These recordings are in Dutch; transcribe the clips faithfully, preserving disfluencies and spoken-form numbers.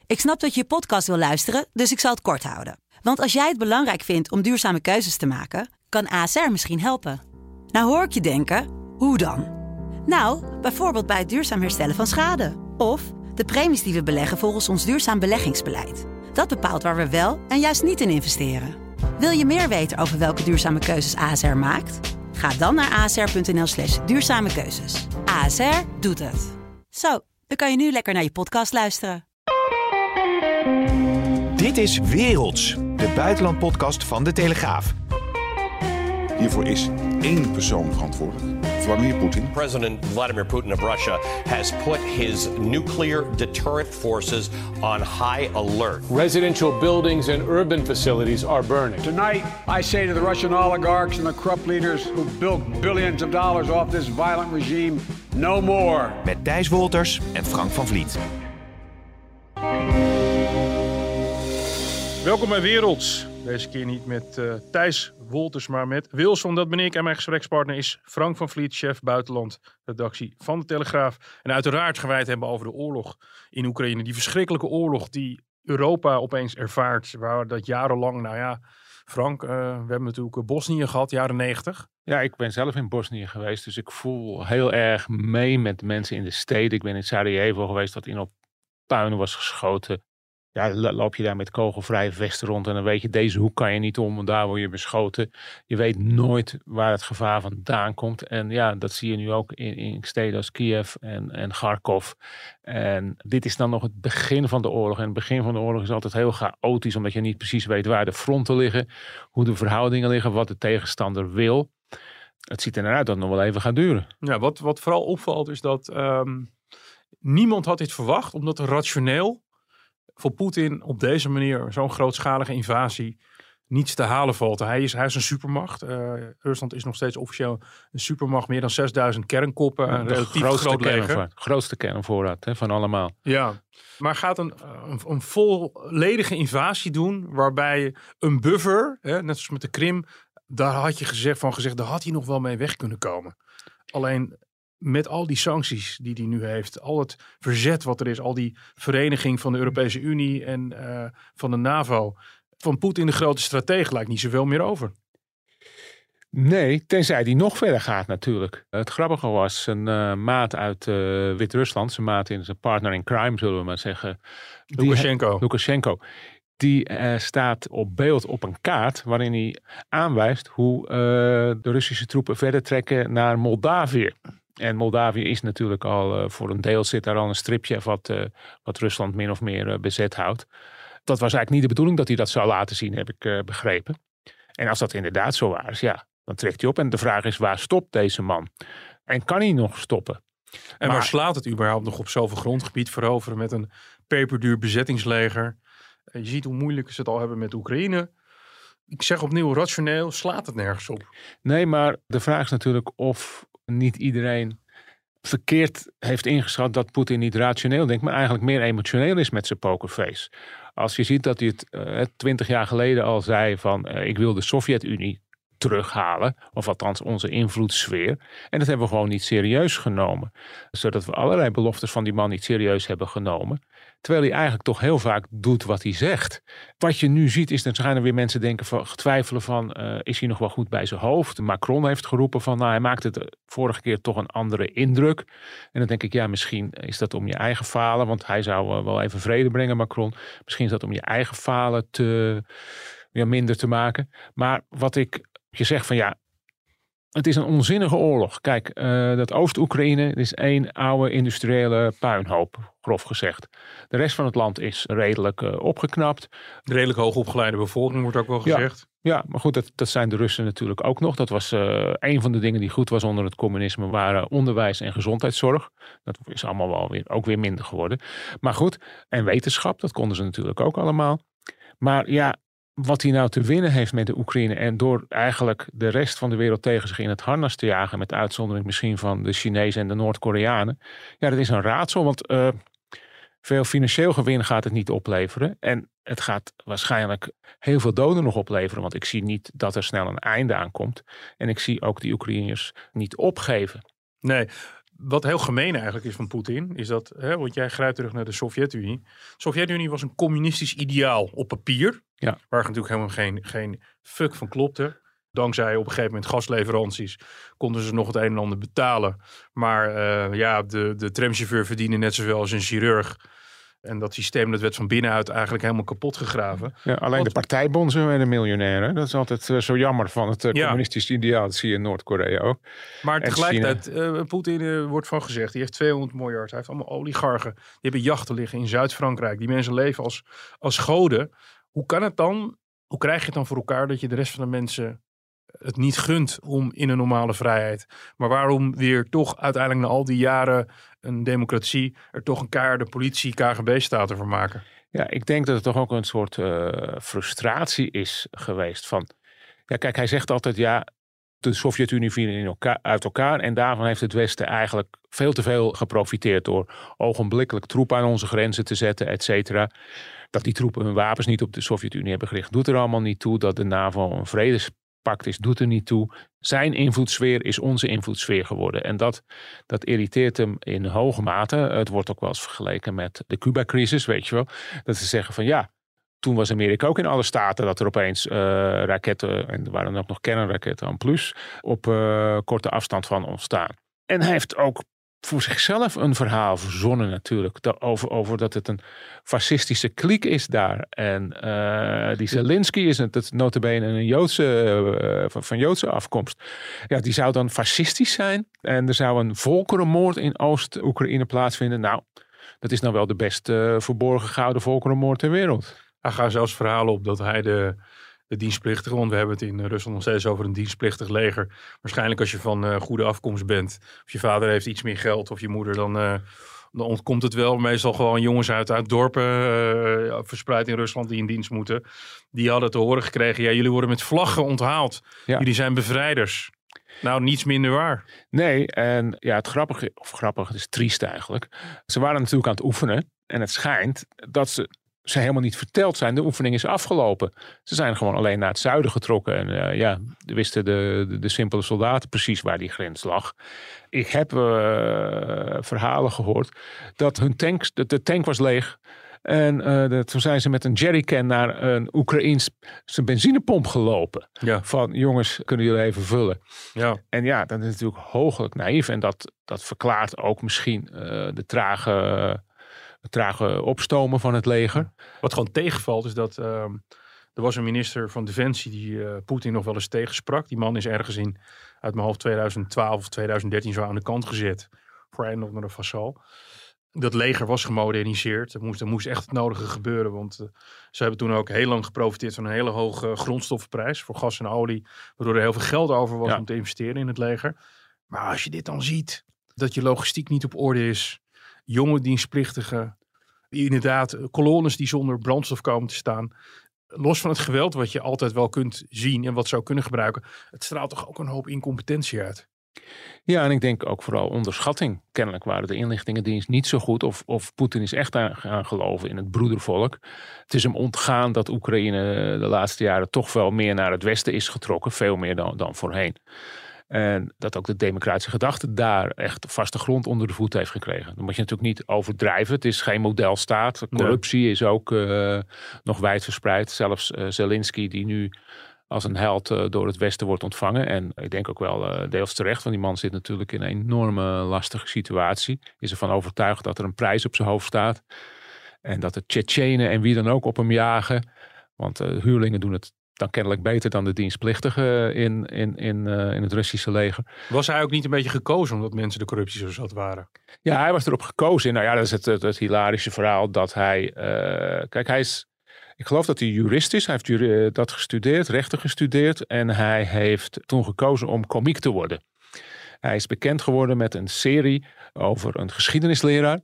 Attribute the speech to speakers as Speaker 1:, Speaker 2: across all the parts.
Speaker 1: Ik snap dat je je podcast wil luisteren, dus ik zal het kort houden. Want als jij het belangrijk vindt om duurzame keuzes te maken, kan A S R misschien helpen. Nou hoor ik je denken, hoe dan? Nou, bijvoorbeeld bij het duurzaam herstellen van schade. Of de premies die we beleggen volgens ons duurzaam beleggingsbeleid. Dat bepaalt waar we wel en juist niet in investeren. Wil je meer weten over welke duurzame keuzes A S R maakt? Ga dan naar asr.nl slash duurzame keuzes. A S R doet het. Zo, dan kan je nu lekker naar je podcast luisteren.
Speaker 2: Dit is Werelds, de buitenlandpodcast van De Telegraaf.
Speaker 3: Hiervoor is één persoon verantwoordelijk. Vladimir Poetin.
Speaker 4: President Vladimir Putin of Russia has put his nuclear deterrent forces on high alert.
Speaker 5: Residential buildings and urban facilities are burning.
Speaker 6: Tonight, I say to the Russian oligarchs and the corrupt leaders who built billions of dollars off this violent regime, no more.
Speaker 2: Met Thijs Wolters en Frank van Vliet.
Speaker 7: Welkom bij Werelds. Deze keer niet met uh, Thijs Wolters, maar met Wilson. Dat ben ik en mijn gesprekspartner is Frank van Vliet, chef buitenland, redactie van De Telegraaf. En uiteraard gewijd hebben over de oorlog in Oekraïne. Die verschrikkelijke oorlog die Europa opeens ervaart. Waar dat jarenlang, nou ja, Frank, uh, we hebben natuurlijk Bosnië gehad, jaren negentig.
Speaker 8: Ja, ik ben zelf in Bosnië geweest, dus ik voel heel erg mee met de mensen in de steden. Ik ben in Sarajevo geweest, dat in op puinen was geschoten. Ja, loop je daar met kogelvrije vesten rond en dan weet je, deze hoek kan je niet om, want daar word je beschoten. Je weet nooit waar het gevaar vandaan komt. En ja, dat zie je nu ook in, in steden als Kiev en, en Kharkov. En dit is dan nog het begin van de oorlog. En het begin van de oorlog is altijd heel chaotisch, omdat je niet precies weet waar de fronten liggen, hoe de verhoudingen liggen, wat de tegenstander wil. Het ziet er naar uit dat het nog wel even gaat duren.
Speaker 7: Ja, wat, wat vooral opvalt is dat um, niemand had dit verwacht, omdat er rationeel voor Poetin op deze manier zo'n grootschalige invasie niets te halen valt. Hij is, hij is een supermacht. Uh, Rusland is nog steeds officieel een supermacht. Meer dan zesduizend kernkoppen. Een
Speaker 8: de
Speaker 7: relatief
Speaker 8: grootste
Speaker 7: groot leger.
Speaker 8: Kernvoorraad, grootste kernvoorraad hè, van allemaal.
Speaker 7: Ja, maar gaat een, een, een volledige invasie doen waarbij een buffer, hè, net zoals met de Krim, daar had je gezegd, van gezegd, daar had hij nog wel mee weg kunnen komen. Alleen met al die sancties die hij nu heeft, al het verzet wat er is, al die vereniging van de Europese Unie en uh, van de NAVO, van Poetin de grote stratege lijkt niet zoveel meer over.
Speaker 8: Nee, tenzij die nog verder gaat natuurlijk. Het grappige was, een uh, maat uit uh, Wit-Rusland, zijn maat in zijn partner in crime zullen we maar zeggen.
Speaker 7: Lukashenko.
Speaker 8: Die, Lukashenko. Die uh, staat op beeld op een kaart waarin hij aanwijst hoe uh, de Russische troepen verder trekken naar Moldavië. En Moldavië is natuurlijk al, uh, voor een deel zit daar al een stripje wat, uh, wat Rusland min of meer uh, bezet houdt. Dat was eigenlijk niet de bedoeling dat hij dat zou laten zien, heb ik uh, begrepen. En als dat inderdaad zo waar is, ja, dan trekt hij op. En de vraag is, waar stopt deze man? En kan hij nog stoppen?
Speaker 7: En
Speaker 8: maar,
Speaker 7: waar slaat het überhaupt nog op zoveel grondgebied veroveren met een peperduur bezettingsleger? Je ziet hoe moeilijk ze het al hebben met Oekraïne. Ik zeg opnieuw, rationeel slaat het nergens op.
Speaker 8: Nee, maar de vraag is natuurlijk of niet iedereen verkeerd heeft ingeschat dat Poetin niet rationeel denkt, maar eigenlijk meer emotioneel is met zijn pokerface. Als je ziet dat hij het twintig uh, jaar geleden al zei van uh, ik wil de Sovjet-Unie terughalen, of althans onze invloedssfeer. En dat hebben we gewoon niet serieus genomen. Zodat we allerlei beloftes van die man niet serieus hebben genomen. Terwijl hij eigenlijk toch heel vaak doet wat hij zegt. Wat je nu ziet is dat er gaan weer mensen denken van, twijfelen van, uh, is hij nog wel goed bij zijn hoofd? Macron heeft geroepen van, nou hij maakte het vorige keer toch een andere indruk. En dan denk ik, ja misschien is dat om je eigen falen, want hij zou uh, wel even vrede brengen, Macron. Misschien is dat om je eigen falen te, ja, minder te maken. Maar wat ik je zegt van ja, het is een onzinnige oorlog. Kijk, uh, dat Oost-Oekraïne is één oude industriële puinhoop, grof gezegd. De rest van het land is redelijk uh, opgeknapt.
Speaker 7: De redelijk hoogopgeleide bevolking wordt ook wel gezegd.
Speaker 8: Ja, ja maar goed, dat, dat zijn de Russen natuurlijk ook nog. Dat was uh, een van de dingen die goed was onder het communisme, waren onderwijs en gezondheidszorg. Dat is allemaal wel weer, ook weer minder geworden. Maar goed, en wetenschap, dat konden ze natuurlijk ook allemaal. Maar ja, wat hij nou te winnen heeft met de Oekraïne en door eigenlijk de rest van de wereld tegen zich in het harnas te jagen, met uitzondering misschien van de Chinezen en de Noord-Koreanen. Ja, dat is een raadsel, want uh, veel financieel gewin gaat het niet opleveren. En het gaat waarschijnlijk heel veel doden nog opleveren, want ik zie niet dat er snel een einde aankomt. En ik zie ook die Oekraïners niet opgeven.
Speaker 7: Nee, wat heel gemeen eigenlijk is van Poetin, is dat, hè, want jij grijpt terug naar de Sovjet-Unie. De Sovjet-Unie was een communistisch ideaal op papier,
Speaker 8: ja.
Speaker 7: waar natuurlijk helemaal geen, geen fuck van klopte. Dankzij op een gegeven moment gasleveranties konden ze nog het een en ander betalen. Maar uh, ja, de, de tramchauffeur verdiende net zoveel als een chirurg. En dat systeem dat werd van binnenuit eigenlijk helemaal kapot gegraven.
Speaker 8: Ja, alleen
Speaker 7: Want,
Speaker 8: de partijbonzen werden miljonair. Hè? Dat is altijd uh, zo jammer van het uh,
Speaker 7: ja.
Speaker 8: communistische ideaal. Dat zie je in Noord-Korea ook.
Speaker 7: Maar
Speaker 8: en
Speaker 7: tegelijkertijd, uh, Poetin uh, wordt van gezegd, die heeft tweehonderd miljard. Hij heeft allemaal oligarchen. Die hebben jachten liggen in Zuid-Frankrijk. Die mensen leven als, als goden. Hoe kan het dan, hoe krijg je het dan voor elkaar dat je de rest van de mensen het niet gunt om in een normale vrijheid? Maar waarom weer toch uiteindelijk na al die jaren een democratie er toch een keiharde politie K G B-staat ervan maken?
Speaker 8: Ja, ik denk dat het toch ook een soort uh, frustratie is geweest van... Ja, kijk, hij zegt altijd, ja, de Sovjet-Unie viel in elkaar, uit elkaar en daarvan heeft het Westen eigenlijk veel te veel geprofiteerd door ogenblikkelijk troepen aan onze grenzen te zetten, et cetera. Dat die troepen hun wapens niet op de Sovjet-Unie hebben gericht, doet er allemaal niet toe. Dat de NAVO een vredespact is, doet er niet toe. Zijn invloedssfeer is onze invloedssfeer geworden. En dat, dat irriteert hem in hoge mate. Het wordt ook wel eens vergeleken met de Cuba-crisis, weet je wel. Dat ze zeggen van ja, toen was Amerika ook in alle staten dat er opeens uh, raketten, en er waren ook nog kernraketten aan plus, op uh, korte afstand van ontstaan. En hij heeft ook voor zichzelf een verhaal verzonnen natuurlijk. Over, over dat het een fascistische kliek is daar. En uh, die Zelensky is het, het nota bene een Joodse, uh, van, van Joodse afkomst. Ja, die zou dan fascistisch zijn. En er zou een volkerenmoord in Oost-Oekraïne plaatsvinden. Nou, dat is nou wel de best uh, verborgen gehouden volkerenmoord ter wereld.
Speaker 7: Er gaan zelfs verhalen op dat hij de, de dienstplichtige, want we hebben het in Rusland nog steeds over een dienstplichtig leger. Waarschijnlijk als je van uh, goede afkomst bent, of je vader heeft iets meer geld of je moeder, dan, uh, dan ontkomt het wel. Meestal gewoon jongens uit, uit dorpen uh, verspreid in Rusland die in dienst moeten. Die hadden te horen gekregen, ja, jullie worden met vlaggen onthaald. Ja. Jullie zijn bevrijders. Nou, niets minder waar.
Speaker 8: Nee, en ja, het grappige, of grappig, het is triest eigenlijk. Ze waren natuurlijk aan het oefenen en het schijnt dat ze... ze helemaal niet verteld zijn. De oefening is afgelopen. Ze zijn gewoon alleen naar het zuiden getrokken. En uh, ja, wisten de, de, de simpele soldaten precies waar die grens lag. Ik heb uh, verhalen gehoord dat hun tank, de, de tank was leeg. En uh, de, toen zijn ze met een jerrycan naar een Oekraïense benzinepomp gelopen. Ja. Van jongens, kunnen jullie even vullen?
Speaker 7: Ja.
Speaker 8: En ja, dat is natuurlijk hooglijk naïef. En dat, dat verklaart ook misschien uh, de trage... Uh, Het trage opstomen van het leger.
Speaker 7: Wat gewoon tegenvalt is dat uh, er was een minister van Defensie die uh, Poetin nog wel eens tegensprak. Die man is ergens in, uit mijn hoofd tweeduizend twaalf of tweeduizend dertien zo aan de kant gezet. Voor een of andere vazal. Dat leger was gemoderniseerd. Er moest, er moest echt het nodige gebeuren. Want uh, ze hebben toen ook heel lang geprofiteerd van een hele hoge grondstoffenprijs voor gas en olie. Waardoor er heel veel geld over was ja. om te investeren in het leger. Maar als je dit dan ziet, dat je logistiek niet op orde is. Jonge dienstplichtigen, inderdaad kolonnes die zonder brandstof komen te staan. Los van het geweld wat je altijd wel kunt zien en wat zou kunnen gebruiken. Het straalt toch ook een hoop incompetentie uit.
Speaker 8: Ja, en ik denk ook vooral onderschatting. Kennelijk waren de inlichtingendienst niet zo goed. Of, of Poetin is echt aan gaan geloven in het broedervolk. Het is hem ontgaan dat Oekraïne de laatste jaren toch wel meer naar het westen is getrokken. Veel meer dan, dan voorheen. En dat ook de democratische gedachte daar echt vaste grond onder de voet heeft gekregen. Dan moet je natuurlijk niet overdrijven. Het is geen modelstaat. Corruptie nee. is ook uh, nog wijd verspreid. Zelfs uh, Zelensky die nu als een held uh, door het Westen wordt ontvangen. En ik denk ook wel uh, deels terecht. Want die man zit natuurlijk in een enorme lastige situatie. Is ervan overtuigd dat er een prijs op zijn hoofd staat. En dat de Tsjetsjenen en wie dan ook op hem jagen. Want uh, huurlingen doen het dan kennelijk beter dan de dienstplichtigen in, in, in, uh, in het Russische leger.
Speaker 7: Was hij ook niet een beetje gekozen omdat mensen de corruptie zo zat waren?
Speaker 8: Ja, hij was erop gekozen. Nou ja, dat is het, het, het hilarische verhaal dat hij... Uh, kijk, hij is... Ik geloof dat hij jurist is. Hij heeft juri- dat gestudeerd, rechten gestudeerd. En hij heeft toen gekozen om komiek te worden. Hij is bekend geworden met een serie over een geschiedenisleraar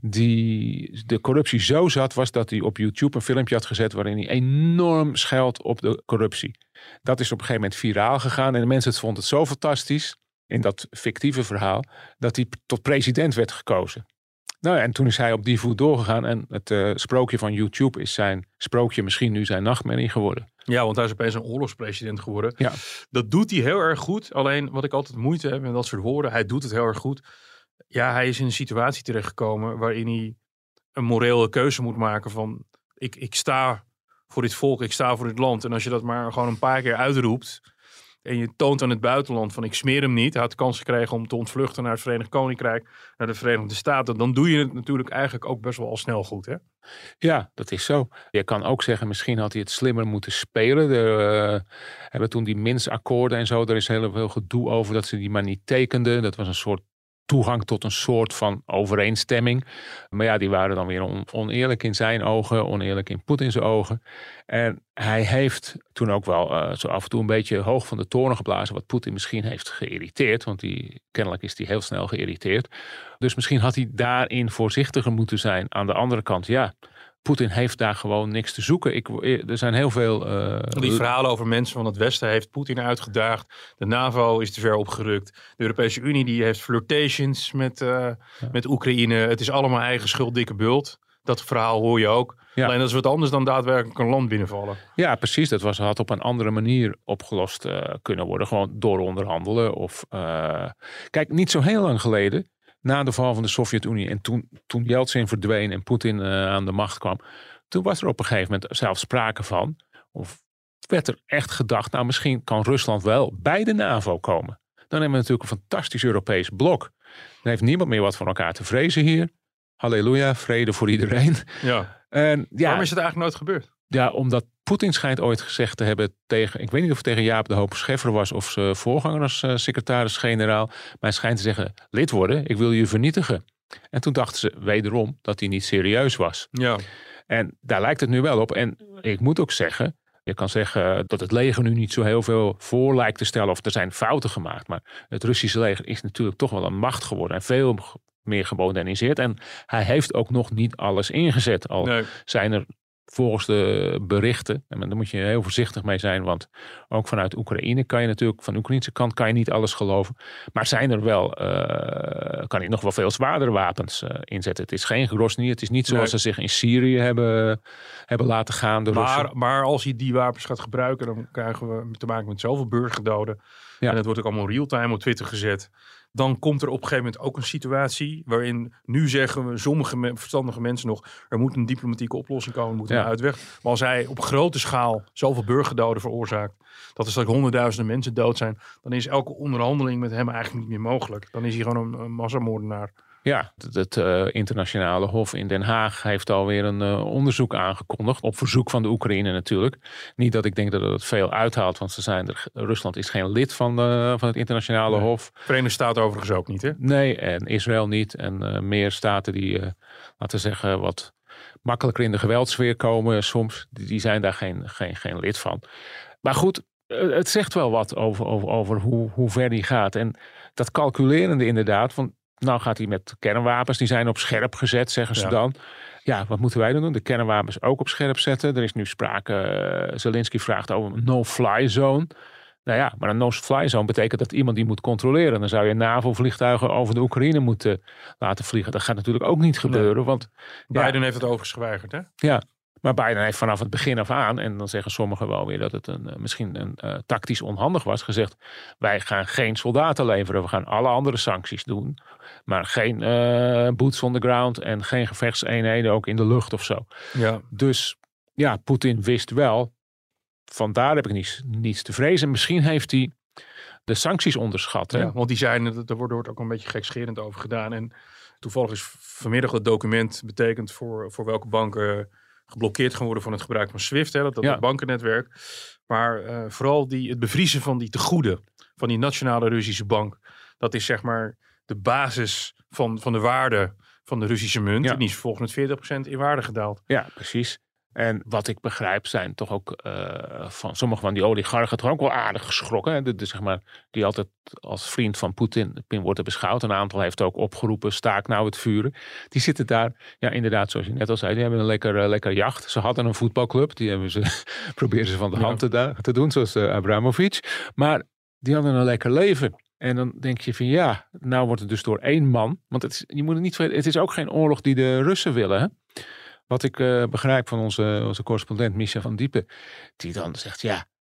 Speaker 8: die de corruptie zo zat was dat hij op YouTube een filmpje had gezet waarin hij enorm scheldt op de corruptie. Dat is op een gegeven moment viraal gegaan en de mensen vonden het zo fantastisch in dat fictieve verhaal dat hij tot president werd gekozen. Nou ja, en toen is hij op die voet doorgegaan en het uh, sprookje van YouTube is zijn sprookje misschien nu zijn nachtmerrie geworden.
Speaker 7: Ja, want hij is opeens een oorlogspresident geworden.
Speaker 8: Ja.
Speaker 7: Dat doet hij heel erg goed. Alleen wat ik altijd moeite heb met dat soort woorden. Hij doet het heel erg goed. ja, hij is in een situatie terechtgekomen waarin hij een morele keuze moet maken van ik, ik sta voor dit volk, ik sta voor dit land. En als je dat maar gewoon een paar keer uitroept en je toont aan het buitenland van ik smeer hem niet. Hij had de kans gekregen om te ontvluchten naar het Verenigd Koninkrijk, naar de Verenigde Staten. Dan doe je het natuurlijk eigenlijk ook best wel al snel goed, hè?
Speaker 8: Ja, dat is zo. Je kan ook zeggen, misschien had hij het slimmer moeten spelen. Er uh, hebben toen die Minsk-akkoorden en zo. Er is heel veel gedoe over dat ze die maar niet tekenden. Dat was een soort toegang tot een soort van overeenstemming. Maar ja, die waren dan weer on- oneerlijk in zijn ogen, oneerlijk in Poetins ogen. En hij heeft toen ook wel uh, zo af en toe een beetje hoog van de toren geblazen, wat Poetin misschien heeft geïrriteerd, want die, kennelijk is hij heel snel geïrriteerd. Dus misschien had hij daarin voorzichtiger moeten zijn. Aan de andere kant, ja, Poetin heeft daar gewoon niks te zoeken. Ik, er zijn heel veel Uh,
Speaker 7: Die verhalen over mensen van het Westen heeft Poetin uitgedaagd. De NAVO is te ver opgerukt. De Europese Unie die heeft flirtations met, uh, ja. met Oekraïne. Het is allemaal eigen schuld, dikke bult. Dat verhaal hoor je ook. Ja. Alleen dat is wat anders dan daadwerkelijk een land binnenvallen.
Speaker 8: Ja, precies. Dat was, had op een andere manier opgelost uh, kunnen worden. Gewoon door onderhandelen. Of, uh... Kijk, niet zo heel lang geleden, na de val van de Sovjet-Unie en toen, toen Yeltsin verdween en Poetin uh, aan de macht kwam, toen was er op een gegeven moment zelfs sprake van, of werd er echt gedacht, nou misschien kan Rusland wel bij de NAVO komen. Dan hebben we natuurlijk een fantastisch Europees blok. Dan heeft niemand meer wat van elkaar te vrezen hier. Halleluja, vrede voor iedereen.
Speaker 7: Ja.
Speaker 8: En, ja,
Speaker 7: waarom is het eigenlijk nooit gebeurd?
Speaker 8: Ja, omdat Poetin schijnt ooit gezegd te hebben tegen, ik weet niet of het tegen Jaap de Hoop Scheffer was of zijn voorganger als uh, secretaris-generaal, maar hij schijnt te zeggen, lid worden, ik wil je vernietigen. En toen dachten ze wederom dat hij niet serieus was.
Speaker 7: Ja.
Speaker 8: En daar lijkt het nu wel op. En ik moet ook zeggen, je kan zeggen dat het leger nu niet zo heel veel voor lijkt te stellen of er zijn fouten gemaakt. Maar het Russische leger is natuurlijk toch wel een macht geworden en veel meer gemoderniseerd. En hij heeft ook nog niet alles ingezet. Al nee. zijn er volgens de berichten, en daar moet je heel voorzichtig mee zijn, want ook vanuit Oekraïne kan je natuurlijk, van de Oekraïnse kant kan je niet alles geloven. Maar zijn er wel, uh, kan hij nog wel veel zwaardere wapens uh, inzetten. Het is geen Grozny, het is niet zoals nee. ze zich in Syrië hebben, hebben laten gaan. De
Speaker 7: maar, maar als hij die wapens gaat gebruiken, dan krijgen we te maken met zoveel burgerdoden. Ja. En het wordt ook allemaal real-time op Twitter gezet. Dan komt er op een gegeven moment ook een situatie waarin nu zeggen we sommige me- verstandige mensen nog, er moet een diplomatieke oplossing komen, er moet een ja. uitweg. Maar als hij op grote schaal zoveel burgerdoden veroorzaakt, dat er straks honderdduizenden mensen dood zijn, dan is elke onderhandeling met hem eigenlijk niet meer mogelijk. Dan is hij gewoon een, een massamoordenaar.
Speaker 8: Ja, het, het uh, internationale hof in Den Haag heeft alweer een uh, onderzoek aangekondigd. Op verzoek van de Oekraïne natuurlijk. Niet dat ik denk dat het veel uithaalt, want ze zijn er, Rusland is geen lid van, uh, van het internationale nee. hof.
Speaker 7: Verenigde Staten overigens ook niet, hè?
Speaker 8: Nee, en Israël niet. En uh, meer staten die, uh, laten we zeggen, wat makkelijker in de geweldsfeer komen soms. Die, die zijn daar geen, geen, geen lid van. Maar goed, uh, het zegt wel wat over, over, over hoe, hoe ver die gaat. En dat calculerende inderdaad, van nou gaat hij met kernwapens, die zijn op scherp gezet, zeggen ze ja. dan. Ja, wat moeten wij dan doen? De kernwapens ook op scherp zetten. Er is nu sprake, uh, Zelensky vraagt over een no-fly zone. Nou ja, maar een no-fly zone betekent dat iemand die moet controleren. Dan zou je NAVO-vliegtuigen over de Oekraïne moeten laten vliegen. Dat gaat natuurlijk ook niet gebeuren. Nee. Want
Speaker 7: Biden
Speaker 8: ja,
Speaker 7: heeft het overigens geweigerd, hè?
Speaker 8: Ja, maar Biden heeft vanaf het begin af aan, en dan zeggen sommigen wel weer dat het een, misschien een uh, tactisch onhandig was, gezegd, wij gaan geen soldaten leveren. We gaan alle andere sancties doen. Maar geen uh, boots on the ground en geen gevechtseenheden ook in de lucht of zo. Ja. Dus ja, Poetin wist wel, vandaar heb ik niets, niets te vrezen. Misschien heeft hij de sancties onderschat. Hè?
Speaker 7: Ja, want die zijn, er wordt ook een beetje gekscherend over gedaan. En toevallig is vanmiddag het document betekend voor, voor welke banken geblokkeerd gaan worden van het gebruik van SWIFT. Hè, dat, dat ja. bankennetwerk. Maar uh, vooral die, het bevriezen van die tegoeden van die nationale Russische bank. Dat is zeg maar de basis van, van de waarde van de Russische munt. Ja. En die is vervolgens met veertig procent in waarde gedaald.
Speaker 8: Ja, precies. En wat ik begrijp zijn toch ook uh, van sommige van die oligarchen toch ook wel aardig geschrokken. Hè? De, de, zeg maar, die altijd als vriend van Poetin worden beschouwd. Een aantal heeft ook opgeroepen, staak nou het vuren. Die zitten daar, ja inderdaad zoals je net al zei, die hebben een lekker, uh, lekker jacht. Ze hadden een voetbalclub, die hebben ze, proberen ze van de hand ja. te, te doen, zoals uh, Abramovic. Maar die hadden een lekker leven. En dan denk je van ja, nou wordt het dus door één man. Want het is, je moet het niet, het is ook geen oorlog die de Russen willen, hè? Wat ik uh, begrijp van onze, onze correspondent Misha van Diepen. Die dan zegt, ja,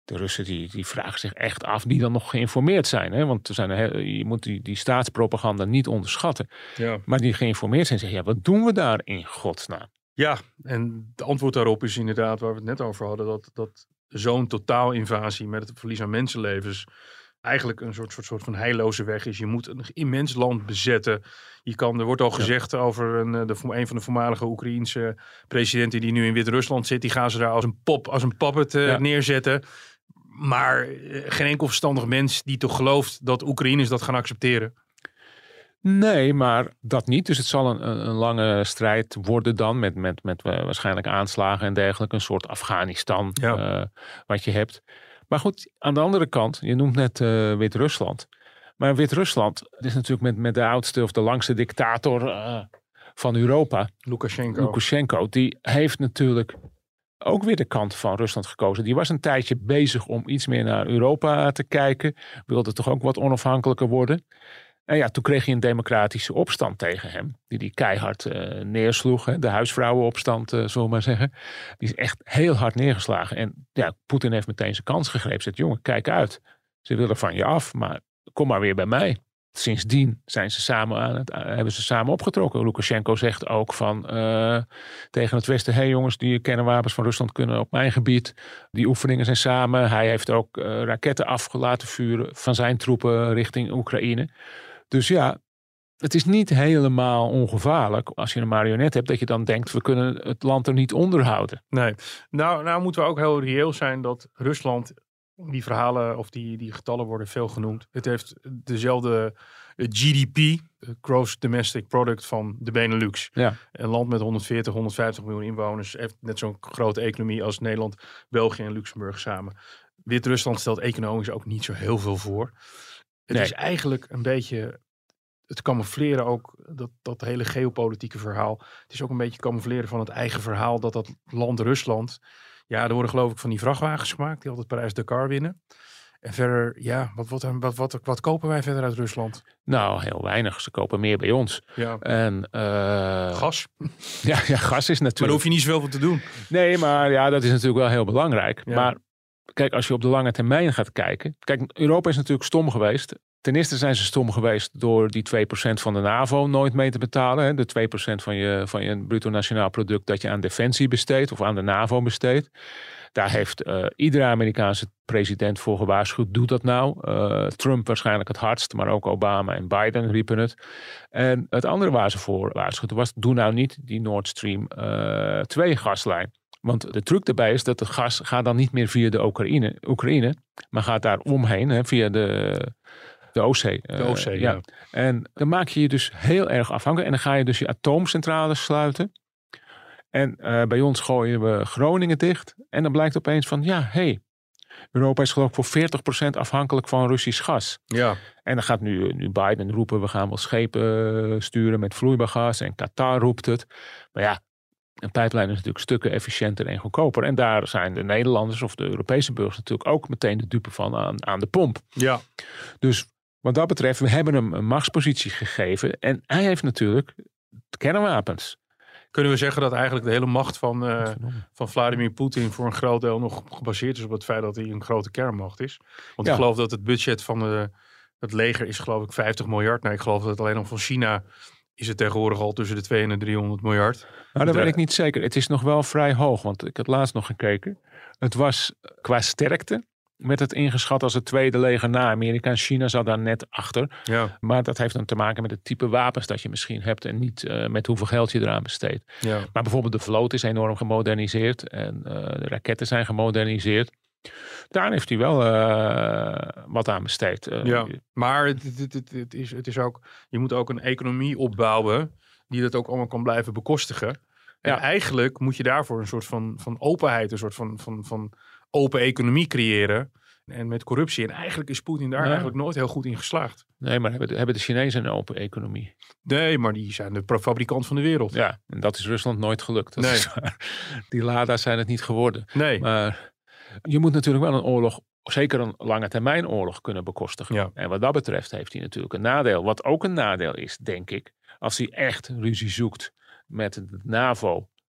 Speaker 8: de Russen die, die vragen zich echt af, die dan nog geïnformeerd zijn. Hè? Want er zijn er, je moet die, die staatspropaganda niet onderschatten.
Speaker 7: Ja.
Speaker 8: Maar die geïnformeerd zijn zeggen, ja, wat doen we daar in godsnaam?
Speaker 7: Ja, en de antwoord daarop is inderdaad waar we het net over hadden. Dat, dat zo'n totaalinvasie met het verlies aan mensenlevens eigenlijk een soort, soort, soort van heilloze weg is. Je moet een immens land bezetten. Je kan, er wordt al gezegd ja. over een, de, een van de voormalige Oekraïense presidenten die nu in Wit-Rusland zit. Die gaan ze daar als een pop, als een puppet uh, ja. neerzetten. Maar uh, geen enkel verstandig mens die toch gelooft dat Oekraïners dat gaan accepteren.
Speaker 8: Nee, maar dat niet. Dus het zal een, een lange strijd worden dan met, met, met uh, waarschijnlijk aanslagen en dergelijke. Een soort Afghanistan ja. uh, wat je hebt. Maar goed, aan de andere kant, je noemt net uh, Wit-Rusland. Maar Wit-Rusland is natuurlijk met, met de oudste of de langste dictator uh, van Europa.
Speaker 7: Lukashenko.
Speaker 8: Lukashenko, die heeft natuurlijk ook weer de kant van Rusland gekozen. Die was een tijdje bezig om iets meer naar Europa te kijken. Wilde toch ook wat onafhankelijker worden. En ja, toen kreeg je een democratische opstand tegen hem. Die die keihard uh, neersloeg. Hè, de huisvrouwenopstand, uh, zullen we maar zeggen. Die is echt heel hard neergeslagen. En ja, Poetin heeft meteen zijn kans gegrepen. Zegt, jongen, kijk uit. Ze willen van je af, maar kom maar weer bij mij. Sindsdien zijn ze samen aan het, uh, hebben ze samen opgetrokken. Lukashenko zegt ook van uh, tegen het Westen, hé hey jongens, die kernwapens van Rusland kunnen op mijn gebied. Die oefeningen zijn samen. Hij heeft ook uh, raketten afgelaten vuren van zijn troepen richting Oekraïne. Dus ja, het is niet helemaal ongevaarlijk als je een marionet hebt dat je dan denkt, we kunnen het land er niet onder houden.
Speaker 7: Nee, nou, nou moeten we ook heel reëel zijn dat Rusland, die verhalen of die, die getallen worden veel genoemd. Het heeft dezelfde G D P, Gross Domestic Product van de Benelux.
Speaker 8: Ja.
Speaker 7: Een land met honderdveertig, honderdvijftig miljoen inwoners heeft net zo'n grote economie als Nederland, België en Luxemburg samen. Wit-Rusland stelt economisch ook niet zo heel veel voor. Het nee. is eigenlijk een beetje het camoufleren ook, dat, dat hele geopolitieke verhaal. Het is ook een beetje camoufleren van het eigen verhaal dat dat land Rusland, ja, er worden geloof ik van die vrachtwagens gemaakt die altijd Parijs-Dakar winnen. En verder, ja, wat, wat, wat, wat, wat kopen wij verder uit Rusland?
Speaker 8: Nou, heel weinig. Ze kopen meer bij ons.
Speaker 7: Ja.
Speaker 8: En, uh,
Speaker 7: gas.
Speaker 8: Ja, ja, gas is natuurlijk. Maar
Speaker 7: daar hoef je niet zoveel voor te doen.
Speaker 8: Nee, maar ja, dat is natuurlijk wel heel belangrijk.
Speaker 7: Ja.
Speaker 8: Maar kijk, als je op de lange termijn gaat kijken. Kijk, Europa is natuurlijk stom geweest. Ten eerste zijn ze stom geweest door die twee procent van de NAVO nooit mee te betalen. Hè? De twee procent van je, van je bruto nationaal product dat je aan defensie besteedt of aan de NAVO besteedt. Daar heeft uh, iedere Amerikaanse president voor gewaarschuwd. Doe dat nou. Uh, Trump waarschijnlijk het hardst, maar ook Obama en Biden riepen het. En het andere waar ze voor waarschuwden was, doe nou niet die Nord Stream uh, twee gaslijn. Want de truc daarbij is dat het gas gaat dan niet meer via de Oekraïne, Oekraïne maar gaat daar omheen hè, via de, de Oostzee.
Speaker 7: De Oostzee,
Speaker 8: uh,
Speaker 7: ja.
Speaker 8: ja. En dan maak je je dus heel erg afhankelijk. En dan ga je dus je atoomcentrales sluiten. En uh, bij ons gooien we Groningen dicht. En dan blijkt opeens van, ja, hé, hey, Europa is geloof ik voor veertig procent afhankelijk van Russisch gas.
Speaker 7: Ja.
Speaker 8: En dan gaat nu, nu Biden roepen, we gaan wel schepen sturen met vloeibaar gas. En Qatar roept het. Maar ja, een pijplijn is natuurlijk stukken efficiënter en goedkoper. En daar zijn de Nederlanders of de Europese burgers natuurlijk ook meteen de dupe van aan, aan de pomp.
Speaker 7: Ja.
Speaker 8: Dus wat dat betreft, we hebben hem een machtspositie gegeven. En hij heeft natuurlijk kernwapens.
Speaker 7: Kunnen we zeggen dat eigenlijk de hele macht van, uh, van Vladimir Poetin voor een groot deel nog gebaseerd is op het feit dat hij een grote kernmacht is? Want ja. ik geloof dat het budget van de, het leger is geloof ik vijftig miljard. Nee, ik geloof dat het alleen nog van China is het tegenwoordig al tussen de tweehonderd en de driehonderd miljard.
Speaker 8: Nou, dat weet ik niet zeker. Het is nog wel vrij hoog, want ik heb laatst nog gekeken. Het was qua sterkte met het ingeschat als het tweede leger na Amerika. En China zat daar net achter.
Speaker 7: Ja.
Speaker 8: Maar dat heeft dan te maken met het type wapens dat je misschien hebt en niet uh, met hoeveel geld je eraan besteedt.
Speaker 7: Ja.
Speaker 8: Maar bijvoorbeeld de vloot is enorm gemoderniseerd en uh, de raketten zijn gemoderniseerd. Daar heeft hij wel uh, wat aan besteed. Uh,
Speaker 7: ja, maar het, het, het, het, is, het is ook, je moet ook een economie opbouwen die dat ook allemaal kan blijven bekostigen. En ja. eigenlijk moet je daarvoor een soort van, van openheid, een soort van, van, van open economie creëren. En met corruptie. En eigenlijk is Poetin daar ja. eigenlijk nooit heel goed in geslaagd.
Speaker 8: Nee, maar hebben de, hebben de Chinezen een open economie?
Speaker 7: Nee, maar die zijn de fabrikant van de wereld.
Speaker 8: Ja, en dat is Rusland nooit gelukt. Dat
Speaker 7: nee.
Speaker 8: is die Lada's zijn het niet geworden.
Speaker 7: Nee.
Speaker 8: Maar je moet natuurlijk wel een oorlog, zeker een lange termijn oorlog kunnen bekostigen.
Speaker 7: Ja.
Speaker 8: En wat dat betreft heeft hij natuurlijk een nadeel. Wat ook een nadeel is, denk ik, als hij echt ruzie zoekt met de NAVO.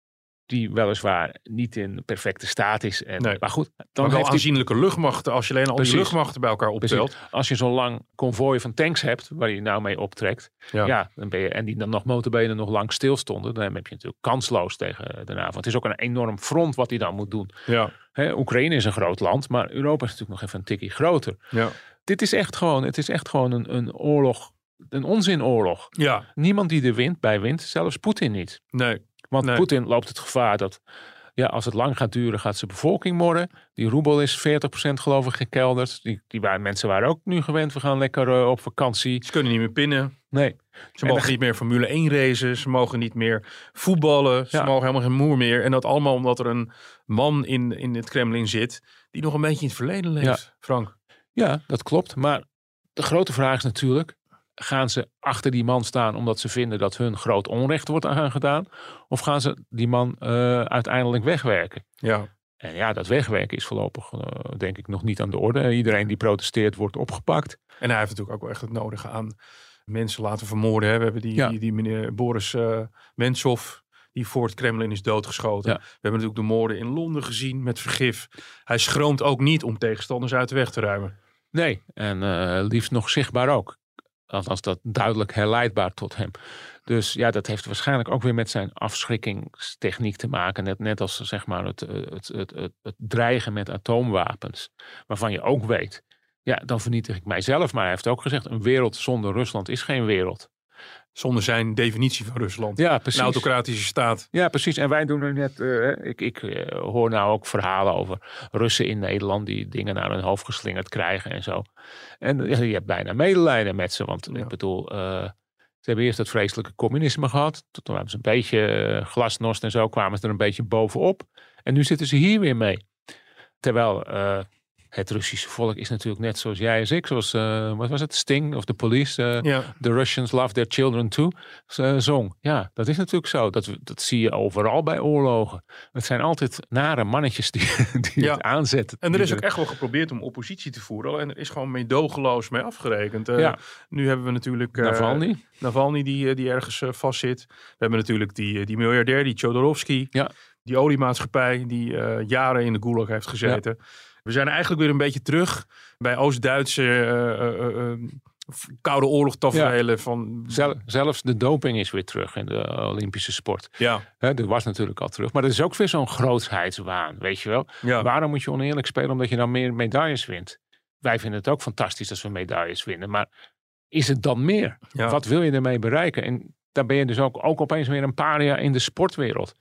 Speaker 8: die weliswaar niet in perfecte staat is. En,
Speaker 7: Nee.
Speaker 8: Maar goed, dan
Speaker 7: Dan wel
Speaker 8: heeft hij
Speaker 7: aanzienlijke luchtmachten als je alleen al
Speaker 8: Precies.
Speaker 7: die luchtmachten bij elkaar optelt.
Speaker 8: Precies. Als je zo'n lang konvooi van tanks hebt, waar je nou mee optrekt,
Speaker 7: Ja.
Speaker 8: ja. dan ben je, en die dan nog notabene nog lang stilstonden, dan heb je natuurlijk kansloos tegen de NAVO. Het is ook een enorm front wat hij dan moet doen.
Speaker 7: Ja.
Speaker 8: He, Oekraïne is een groot land, maar Europa is natuurlijk nog even een tikkie groter.
Speaker 7: Ja.
Speaker 8: Dit is echt gewoon, het is echt gewoon een, een oorlog, een onzinoorlog.
Speaker 7: Ja.
Speaker 8: Niemand die er wint, bij wint, zelfs Poetin niet.
Speaker 7: Nee.
Speaker 8: Want
Speaker 7: Nee.
Speaker 8: Poetin loopt het gevaar dat, ja, als het lang gaat duren, gaat zijn bevolking morren. Die roebel is veertig procent geloof ik gekelderd. Die, die waren, mensen waren ook nu gewend, we gaan lekker uh, op vakantie.
Speaker 7: Ze kunnen niet meer pinnen.
Speaker 8: Nee.
Speaker 7: Ze mogen
Speaker 8: dan-
Speaker 7: niet meer Formule één racen. Ze mogen niet meer voetballen. Ze
Speaker 8: Ja.
Speaker 7: mogen helemaal geen moer meer. En dat allemaal omdat er een man in, in het Kremlin zit die nog een beetje in het verleden leeft.
Speaker 8: Ja.
Speaker 7: Frank.
Speaker 8: Ja, dat klopt. Maar de grote vraag is natuurlijk, gaan ze achter die man staan omdat ze vinden dat hun groot onrecht wordt aangedaan? Of gaan ze die man uh, uiteindelijk wegwerken?
Speaker 7: Ja.
Speaker 8: En ja, dat wegwerken is voorlopig uh, denk ik nog niet aan de orde. Iedereen die protesteert wordt opgepakt.
Speaker 7: En hij heeft natuurlijk ook wel echt het nodige aan mensen laten vermoorden. Hè. We hebben die,
Speaker 8: Ja.
Speaker 7: die, die meneer Boris uh, Mentsov, die voor het Kremlin is doodgeschoten.
Speaker 8: Ja.
Speaker 7: We hebben natuurlijk de moorden in Londen gezien met vergif. Hij schroomt ook niet om tegenstanders uit de weg te ruimen.
Speaker 8: Nee, en uh, liefst nog zichtbaar ook. Althans, dat duidelijk herleidbaar tot hem. Dus ja, dat heeft waarschijnlijk ook weer met zijn afschrikkingstechniek te maken. Net, net als zeg maar het, het, het, het, het dreigen met atoomwapens. Waarvan je ook weet, ja, dan vernietig ik mijzelf. Maar hij heeft ook gezegd, een wereld zonder Rusland is geen wereld.
Speaker 7: Zonder zijn definitie van Rusland.
Speaker 8: Ja, precies.
Speaker 7: Een autocratische staat.
Speaker 8: Ja, precies. En wij doen er net, uh, ik, ik uh, hoor nou ook verhalen over Russen in Nederland die dingen naar hun hoofd geslingerd krijgen en zo. En uh, je hebt bijna medelijden met ze, want ja. ik bedoel, uh, ze hebben eerst het vreselijke communisme gehad. Toen hebben ze een beetje uh, glasnost en zo, kwamen ze er een beetje bovenop. En nu zitten ze hier weer mee. Terwijl uh, het Russische volk is natuurlijk net zoals jij en ik, zoals, uh, wat was het, Sting of The Police, uh,
Speaker 7: Ja.
Speaker 8: The Russians love their children too, uh, zong. Ja, dat is natuurlijk zo. Dat, dat zie je overal bij oorlogen. Het zijn altijd nare mannetjes die, die
Speaker 7: Ja.
Speaker 8: het aanzetten.
Speaker 7: En er
Speaker 8: Die
Speaker 7: is ook echt wel geprobeerd om oppositie te voeren. En er is gewoon meedogenloos mee afgerekend. Uh,
Speaker 8: Ja.
Speaker 7: Nu hebben we natuurlijk uh,
Speaker 8: Navalny.
Speaker 7: Navalny die, die ergens uh, vastzit. We hebben natuurlijk die, die miljardair, die Chodorkovsky.
Speaker 8: Ja.
Speaker 7: Die oliemaatschappij die uh, jaren in de gulag heeft gezeten. Ja. We zijn eigenlijk weer een beetje terug bij Oost-Duitse uh, uh, uh, koude oorlog taferelen.
Speaker 8: Ja.
Speaker 7: Van...
Speaker 8: Zel, zelfs de doping is weer terug in de Olympische sport.
Speaker 7: Ja.
Speaker 8: He, dat was natuurlijk al terug. Maar dat is ook weer zo'n grootsheidswaan, weet je wel.
Speaker 7: Ja.
Speaker 8: Waarom moet je oneerlijk spelen omdat je dan meer medailles wint? Wij vinden het ook fantastisch als we medailles winnen. Maar is het dan meer?
Speaker 7: Ja.
Speaker 8: Wat wil je ermee bereiken? En daar ben je dus ook, ook opeens weer een paria in de sportwereld.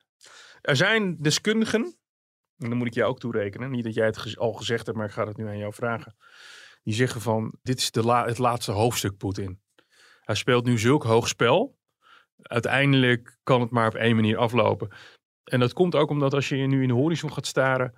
Speaker 7: Er zijn deskundigen, en dan moet ik jou ook toerekenen. Niet dat jij het gez- al gezegd hebt, maar ik ga het nu aan jou vragen. Die zeggen van, dit is de la- het laatste hoofdstuk Poetin. Hij speelt nu zulk hoog spel. Uiteindelijk kan het maar op één manier aflopen. En dat komt ook omdat als je nu in de horizon gaat staren,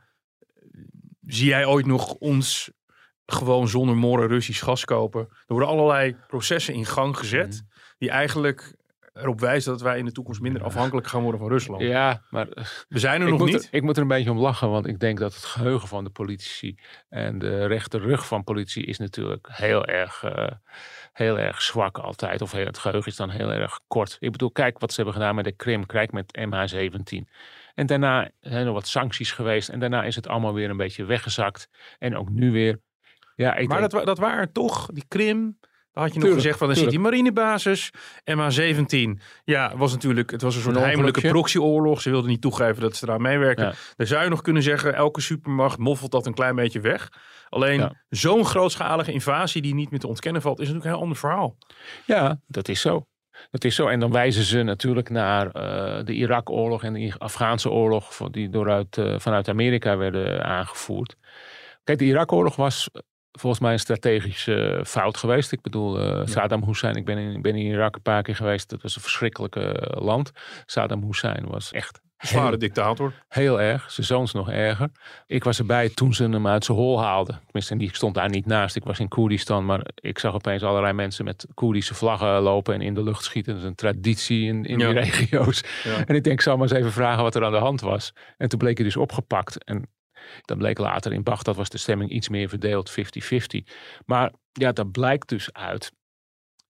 Speaker 7: zie jij ooit nog ons gewoon zonder morren Russisch gas kopen. Er worden allerlei processen in gang gezet die eigenlijk erop wijzen dat wij in de toekomst minder afhankelijk gaan worden van Rusland.
Speaker 8: Ja, maar
Speaker 7: We zijn er
Speaker 8: ik
Speaker 7: nog
Speaker 8: moet
Speaker 7: niet.
Speaker 8: er, ik moet er een beetje om lachen, want ik denk dat het geheugen van de politici en de rechterrug van politici is natuurlijk heel erg, uh, heel erg zwak altijd. Of heel, het geheugen is dan heel erg kort. Ik bedoel, kijk wat ze hebben gedaan met de Krim. Kijk met M H zeventien. En daarna zijn er wat sancties geweest. En daarna is het allemaal weer een beetje weggezakt. En ook nu weer. Ja, ik
Speaker 7: Maar
Speaker 8: denk,
Speaker 7: dat, wa- dat waren toch die Krim. Daar had je nog
Speaker 8: Tuurlijk,
Speaker 7: gezegd van, dan zit die
Speaker 8: tuurlijk.
Speaker 7: marinebasis. M H zeventien. Ja, was natuurlijk, het was een soort
Speaker 8: Een
Speaker 7: heimelijke
Speaker 8: ongelukje.
Speaker 7: proxyoorlog. Ze wilden niet toegeven dat ze eraan meewerken.
Speaker 8: Ja.
Speaker 7: Dan zou je nog kunnen zeggen, elke supermacht moffelt dat een klein beetje weg. Alleen
Speaker 8: Ja.
Speaker 7: zo'n grootschalige invasie die niet meer te ontkennen valt, is natuurlijk een heel ander verhaal.
Speaker 8: Ja, dat is zo. Dat is zo. En dan wijzen ze natuurlijk naar uh, de Irak-oorlog en de Afghaanse oorlog voor- die dooruit, uh, vanuit Amerika werden aangevoerd. Kijk, de Irak-oorlog was volgens mij een strategische fout geweest. Ik bedoel, uh, Saddam Hussein, ik ben in, ik ben in Irak een paar keer geweest. Dat was een verschrikkelijke land. Saddam Hussein was echt
Speaker 7: Zware
Speaker 8: heel,
Speaker 7: dictator.
Speaker 8: heel erg. Zijn zoons nog erger. Ik was erbij toen ze hem uit zijn hol haalden. Tenminste, die stond daar niet naast. Ik was in Koerdistan, maar ik zag opeens allerlei mensen met Koerdische vlaggen lopen en in de lucht schieten. Dat is een traditie in, in
Speaker 7: Ja.
Speaker 8: die regio's.
Speaker 7: Ja.
Speaker 8: En ik denk, ik zal maar eens even vragen wat er aan de hand was. En toen bleek hij dus opgepakt. En dan bleek later in Bagdad was de stemming iets meer verdeeld, vijftig vijftig. Maar ja, dat blijkt dus uit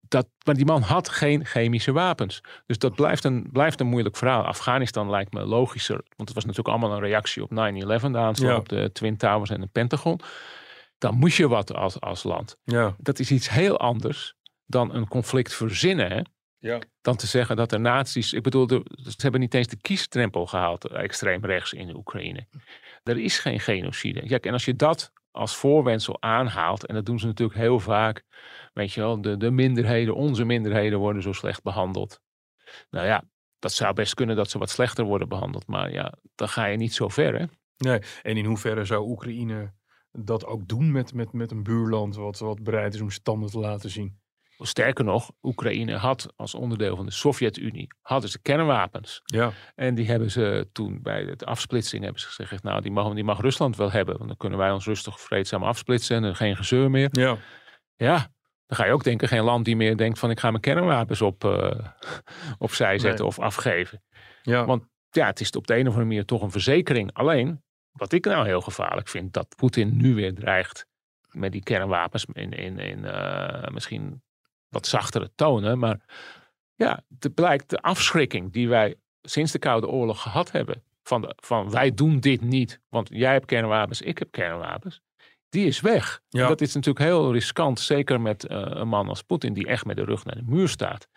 Speaker 8: Dat, maar die man had geen chemische wapens. Dus dat blijft een, blijft een moeilijk verhaal. Afghanistan lijkt me logischer. Want het was natuurlijk allemaal een reactie op nine eleven. De aanslag ja. op de Twin Towers en de Pentagon. Dan moest je wat als, als land.
Speaker 7: Ja.
Speaker 8: Dat is iets heel anders dan een conflict verzinnen. Hè?
Speaker 7: Ja.
Speaker 8: Dan te zeggen dat er nazi's... Ik bedoel, de, ze hebben niet eens de kiesdrempel gehaald. Extreem rechts in de Oekraïne. Er is geen genocide. Ja, en als je dat als voorwendsel aanhaalt... en dat doen ze natuurlijk heel vaak... weet je wel, de, de minderheden, onze minderheden worden zo slecht behandeld. Nou ja, dat zou best kunnen dat ze wat slechter worden behandeld. Maar ja, dan ga je niet zo ver, hè?
Speaker 7: Nee, en in hoeverre zou Oekraïne dat ook doen met, met, met een buurland... Wat, wat bereid is om standen te laten zien?
Speaker 8: Sterker nog, Oekraïne had als onderdeel van de Sovjet-Unie... hadden ze kernwapens.
Speaker 7: Ja.
Speaker 8: En die hebben ze toen bij de afsplitsing hebben ze gezegd... nou, die mag, die mag Rusland wel hebben. Want dan kunnen wij ons rustig vreedzaam afsplitsen... en geen gezeur meer.
Speaker 7: Ja.
Speaker 8: Ja, dan ga je ook denken... geen land die meer denkt van... ik ga mijn kernwapens op, uh, opzij zetten nee. of afgeven.
Speaker 7: Ja.
Speaker 8: Want ja, het is op de een of andere manier toch een verzekering. Alleen, wat ik nou heel gevaarlijk vind... dat Poetin nu weer dreigt... met die kernwapens in, in, in uh, misschien... wat zachtere tonen, maar ja, het blijkt de afschrikking die wij sinds de Koude Oorlog gehad hebben, van, de, van wij doen dit niet, want jij hebt kernwapens, ik heb kernwapens, die is weg.
Speaker 7: Ja.
Speaker 8: Dat is natuurlijk heel riskant, zeker met uh, een man als Poetin die echt met de rug naar de muur staat.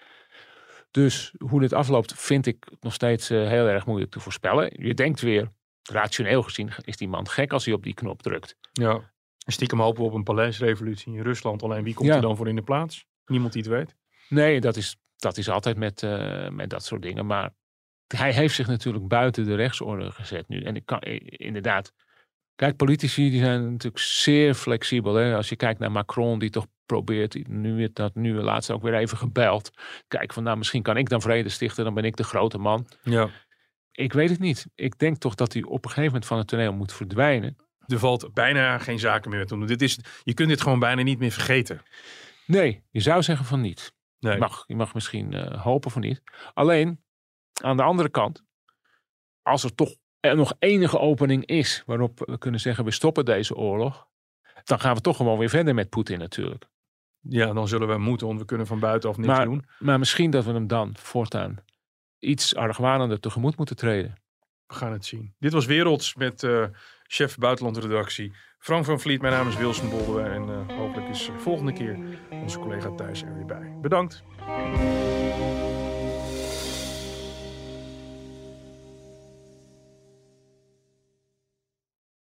Speaker 8: Dus hoe dit afloopt vind ik nog steeds uh, heel erg moeilijk te voorspellen. Je denkt weer, rationeel gezien is die man gek als hij op die knop drukt.
Speaker 7: Ja, stiekem hopen we op een paleisrevolutie in Rusland, alleen wie komt
Speaker 8: ja.
Speaker 7: er dan voor in de plaats? Niemand die het weet.
Speaker 8: Nee, dat is, dat is altijd met, uh, met dat soort dingen. Maar hij heeft zich natuurlijk buiten de rechtsorde gezet nu. En ik kan inderdaad... Kijk, politici die zijn natuurlijk zeer flexibel. Hè? Als je kijkt naar Macron, die toch probeert... Nu het dat nu laatst ook weer even gebeld. Kijk, van nou, misschien kan ik dan vrede stichten. Dan ben ik de grote man.
Speaker 7: Ja.
Speaker 8: Ik weet het niet. Ik denk toch dat hij op een gegeven moment van het toneel moet verdwijnen.
Speaker 7: Er valt bijna geen zaken meer te doen. Dit is, je kunt dit gewoon bijna niet meer vergeten.
Speaker 8: Nee, je zou zeggen van niet.
Speaker 7: Nee.
Speaker 8: Je, mag, je mag misschien uh, hopen van niet. Alleen, aan de andere kant, als er toch er nog enige opening is waarop we kunnen zeggen we stoppen deze oorlog, dan gaan we toch gewoon weer verder met Poetin natuurlijk.
Speaker 7: Ja, dan zullen we moeten, want we kunnen van buitenaf niks
Speaker 8: maar,
Speaker 7: doen.
Speaker 8: Maar misschien dat we hem dan voortaan iets argwanender tegemoet moeten treden.
Speaker 7: We gaan het zien. Dit was Werelds met uh, chef buitenlandredactie Frank van Vliet. Mijn naam is Wilson Boldewijn en uh, hopelijk is uh, volgende keer onze collega Thijs er weer bij. Bedankt.